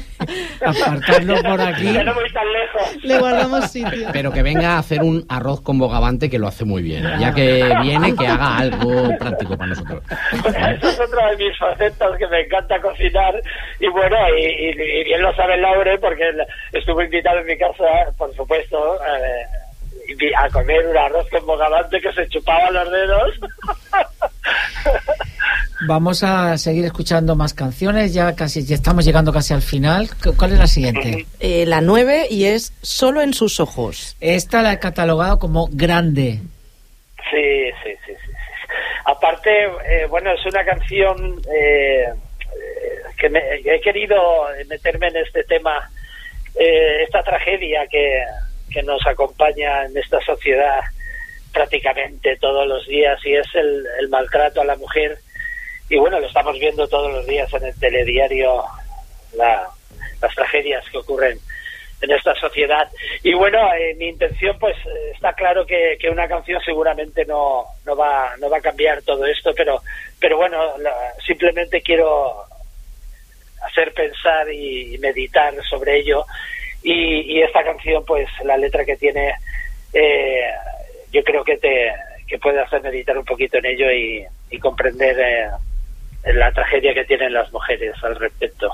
aparcarlo por aquí. No voy tan lejos. Le guardamos sitio. Pero que venga a hacer un arroz con bogavante, que lo hace muy bien. Ya que viene, que haga algo práctico para nosotros. Eso es otra de mis facetas, que me encanta cocinar. Y bueno, y, y, y bien lo sabe Laure, porque estuvo invitado en mi casa, por supuesto, eh, a comer un arroz con bogavante que se chupaba los dedos. Vamos a seguir escuchando más canciones, ya casi ya estamos llegando casi al final. ¿Cuál es la siguiente? Eh, la nueve, y es Solo en sus ojos. Esta la he catalogado como grande. Sí, sí, sí, sí. sí. Aparte, eh, bueno, es una canción eh, que me, he querido meterme en este tema, eh, esta tragedia que que nos acompaña en esta sociedad prácticamente todos los días, y es el, el maltrato a la mujer. Y bueno, lo estamos viendo todos los días en el telediario, la, las tragedias que ocurren en esta sociedad. Y bueno, eh, mi intención, pues está claro que, que una canción seguramente no, no va no va a cambiar todo esto, pero pero bueno, la, simplemente quiero hacer pensar y, y meditar sobre ello. Y, y esta canción, pues la letra que tiene, eh, yo creo que te que puede hacer meditar un poquito en ello y, y comprender eh, la tragedia que tienen las mujeres al respecto.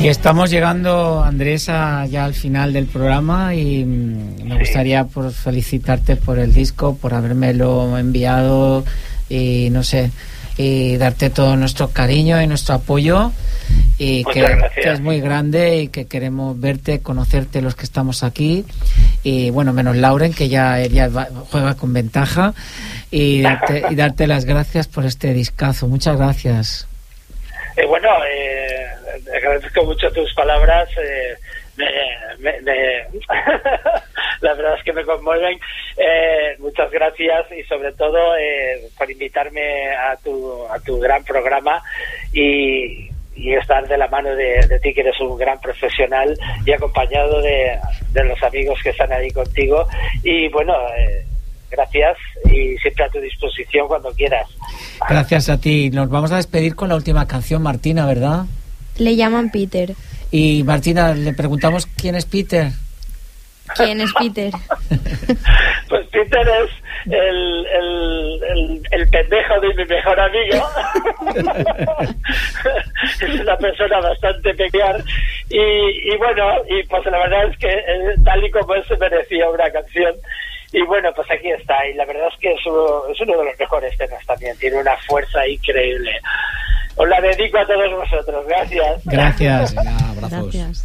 Y estamos llegando, Andrés, a, ya al final del programa y mm, me sí. gustaría por felicitarte por el disco, por habérmelo enviado y no sé, y darte todo nuestro cariño y nuestro apoyo y que, que es muy grande y que queremos verte, conocerte los que estamos aquí y bueno, menos Lauren que ya ella va, juega con ventaja y darte, y darte las gracias por este discazo. Muchas gracias. Eh, bueno, eh, agradezco mucho tus palabras. Eh, me, me, me la verdad es que me conmueven. Eh, muchas gracias y sobre todo eh, por invitarme a tu a tu gran programa y, y estar de la mano de, de ti, que eres un gran profesional, y acompañado de, de los amigos que están ahí contigo. Y bueno, eh, gracias y siempre a tu disposición cuando quieras. Gracias a ti. Nos vamos a despedir con la última canción, Martina, ¿verdad? Le llaman Peter. Y Martina, le preguntamos quién es Peter. ¿Quién es Peter? Pues Peter es el, el, el, el pendejo de mi mejor amigo. Es una persona bastante peculiar y, y bueno, y pues la verdad es que eh, tal y como él se merecía una canción. Y bueno, pues aquí está, y la verdad es que es uno, es uno de los mejores temas también, tiene una fuerza increíble. Os la dedico a todos vosotros, gracias. Gracias. Venga, abrazos. Gracias.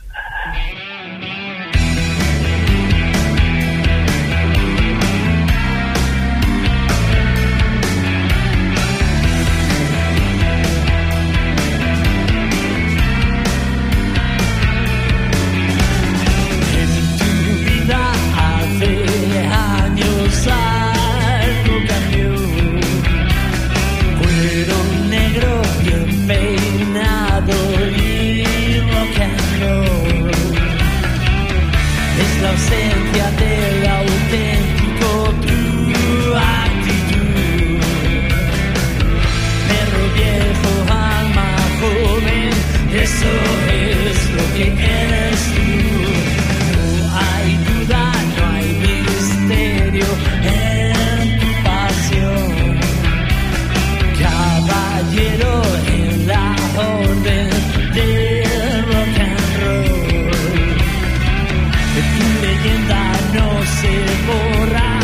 La ausencia del auténtico, tu actitud. Perro viejo, alma joven, eso es lo que eres tú. No hay duda, no hay misterio en tu pasión. Caballero en la orden del rock and roll. No se borra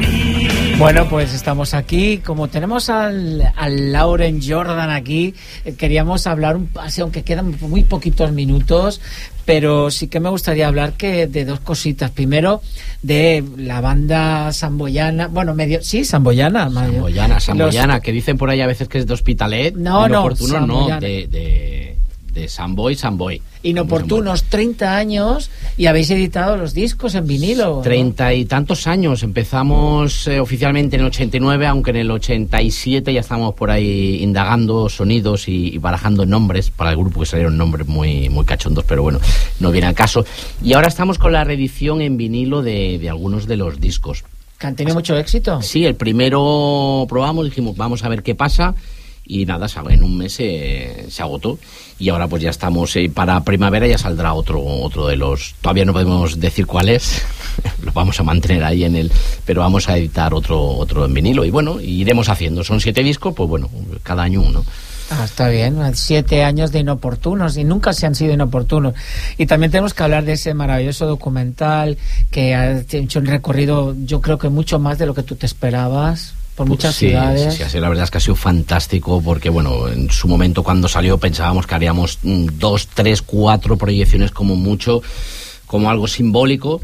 ni... Bueno, pues estamos aquí. Como tenemos al, al Lauren Jordan aquí, eh, queríamos hablar, un, así, aunque quedan muy poquitos minutos, pero sí que me gustaría hablar que de dos cositas. Primero, de la banda samboyana, bueno, medio, sí, samboyana. Samboyana, samboyana, los... que dicen por ahí a veces que es de Hospitalet. No, no, oportuno, no, de... de... de Samboy, Samboy. Inoportunos, treinta años y habéis editado los discos en vinilo, ¿no? Treinta y tantos años. Empezamos eh, oficialmente en el ochenta y nueve, aunque en el ochenta y siete ya estábamos por ahí indagando sonidos y, y barajando nombres para el grupo, que salieron nombres muy, muy cachondos, pero bueno, no viene al caso. Y ahora estamos con la reedición en vinilo de, de algunos de los discos. ¿Que han tenido mucho éxito? Sí, el primero probamos, dijimos, vamos a ver qué pasa. Y nada, en un mes se, se agotó y ahora pues ya estamos, eh, para primavera ya saldrá otro otro de los, todavía no podemos decir cuál es, lo vamos a mantener ahí en el, pero vamos a editar otro otro en vinilo y bueno, iremos haciendo, son siete discos, pues bueno, cada año uno. Ah, está bien, siete años de inoportunos y nunca se han sido inoportunos. Y también tenemos que hablar de ese maravilloso documental que ha hecho un recorrido, yo creo que mucho más de lo que tú te esperabas. Por muchas sí, ciudades. Sí, sí, la verdad es que ha sido fantástico porque, bueno, en su momento cuando salió pensábamos que haríamos dos, tres, cuatro proyecciones como mucho, como algo simbólico.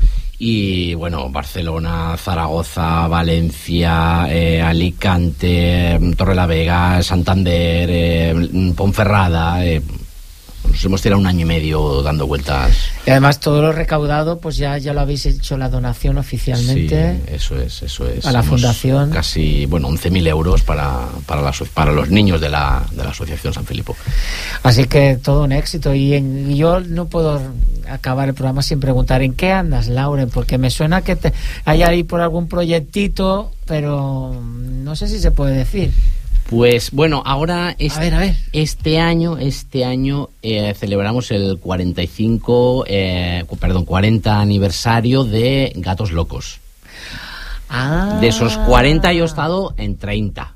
Y bueno, Barcelona, Zaragoza, Valencia, eh, Alicante, Torrelavega, Santander, eh, Ponferrada... Eh, nos hemos tirado un año y medio dando vueltas. Y además todo lo recaudado, pues ya, ya lo habéis hecho la donación oficialmente. Sí, eso es, eso es. A la hemos fundación. Casi, bueno, once mil euros para, para, la, para los niños de la, de la Asociación San Filipo. Así que todo un éxito. Y, en, y yo no puedo acabar el programa sin preguntar, ¿en qué andas, Lauren? Porque me suena que te, hay ahí por algún proyectito, pero no sé si se puede decir. Pues bueno, ahora este, a ver, a ver. este año, este año eh, celebramos el cuarenta y cinco, eh, perdón, cuarenta aniversario de Gatos Locos. Ah. De esos cuarenta yo he estado en treinta.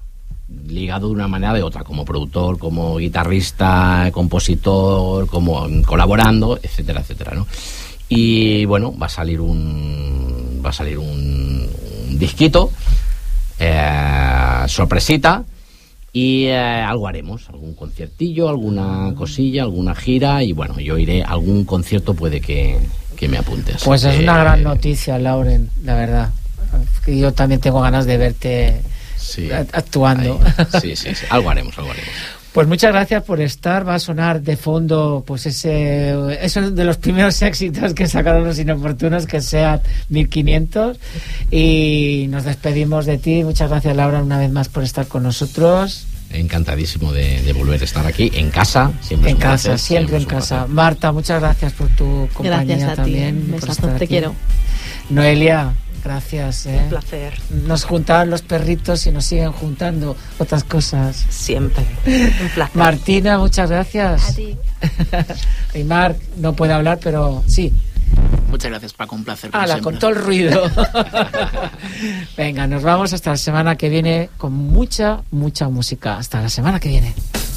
ligado de una manera o de otra, como productor, como guitarrista, compositor, como colaborando, etcétera, etcétera, ¿no? Y bueno, va a salir un va a salir un, un disquito, eh, sorpresita, y eh, algo haremos, algún conciertillo, alguna cosilla, alguna gira, y bueno, yo iré a algún concierto, puede que, que me apuntes. Pues es eh, una gran noticia, Lauren, la verdad. Que yo también tengo ganas de verte sí, actuando. Ahí. Sí, sí, sí, algo haremos, algo haremos. Pues muchas gracias por estar. Va a sonar de fondo pues ese eso de los primeros éxitos que sacaron Los Inoportunos, que sea mil quinientos, y nos despedimos de ti. Muchas gracias, Laura, una vez más por estar con nosotros. Encantadísimo de, de volver a estar aquí en casa, siempre en es un casa, placer, siempre, siempre en casa. Placer. Marta, muchas gracias por tu compañía. Gracias a también. ti. Besazo, te quiero. Noelia, gracias. ¿eh? Un placer. Nos juntaban los perritos y nos siguen juntando otras cosas. Siempre. Un placer. Martina, muchas gracias. A ti. Y Marc no puede hablar, pero sí. Muchas gracias, Paco, un placer. Ala, con todo el ruido. Venga, nos vamos hasta la semana que viene con mucha, mucha música. Hasta la semana que viene.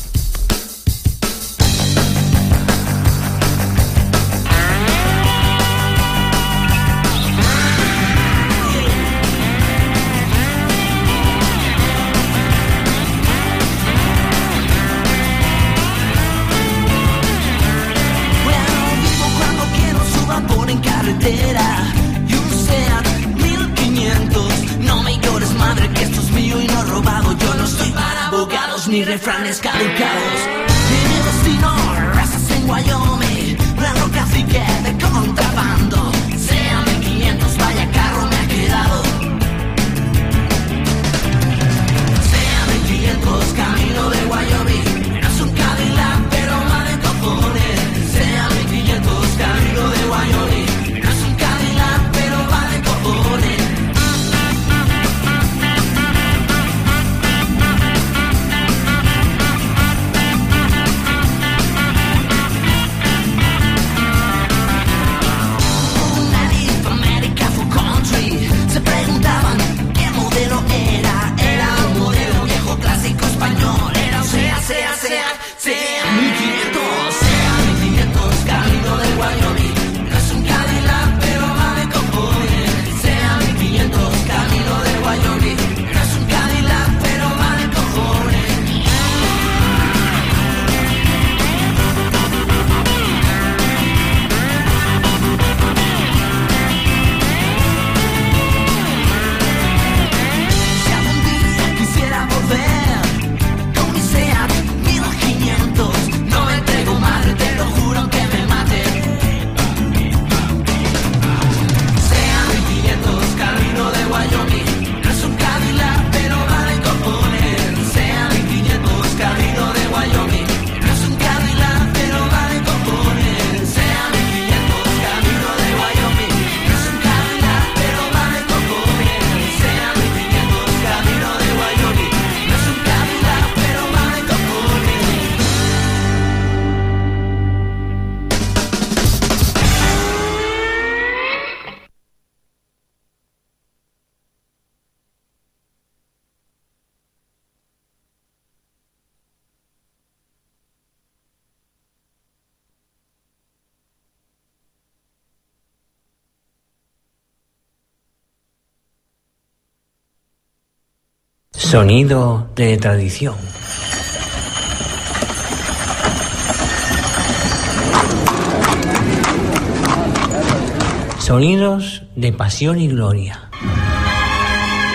Y un Seat mil quinientos. No me llores, madre, que esto es mío y no robado. Yo no estoy para abogados ni refranes caducados. Y mi destino, razas en Wyoming, plano cacique de contrabando. Sea mil quinientos, vaya carro me ha quedado. Sea mil quinientos, camino de Wyoming. No es un Cadillac, pero va de cojones. Sea mil quinientos, camino de Wyoming. Sea, sea, sea mil quinientos, sea mil quinientos, camino del Wyoming. No es un Cadillac, pero va de cojones. Sea mil quinientos, camino del Wyoming. No es un Cadillac, pero va de cojones. Si algún día quisiera volver no me entrego, madre, te lo juro aunque me mate. Sea mil quinientos, camino de Wyoming. No es un Cadillac, pero va de cojones. Sea mil quinientos, camino de Wyoming. No es un Cadillac, pero va de cojones. Sea mil quinientos, camino de Wyoming. No es un Cadillac, pero va de cojones. Sea mil quinientos, camino de Wyoming. No es un Cadillac, pero va de cojones. Sonido de tradición. Sonidos de pasión y gloria.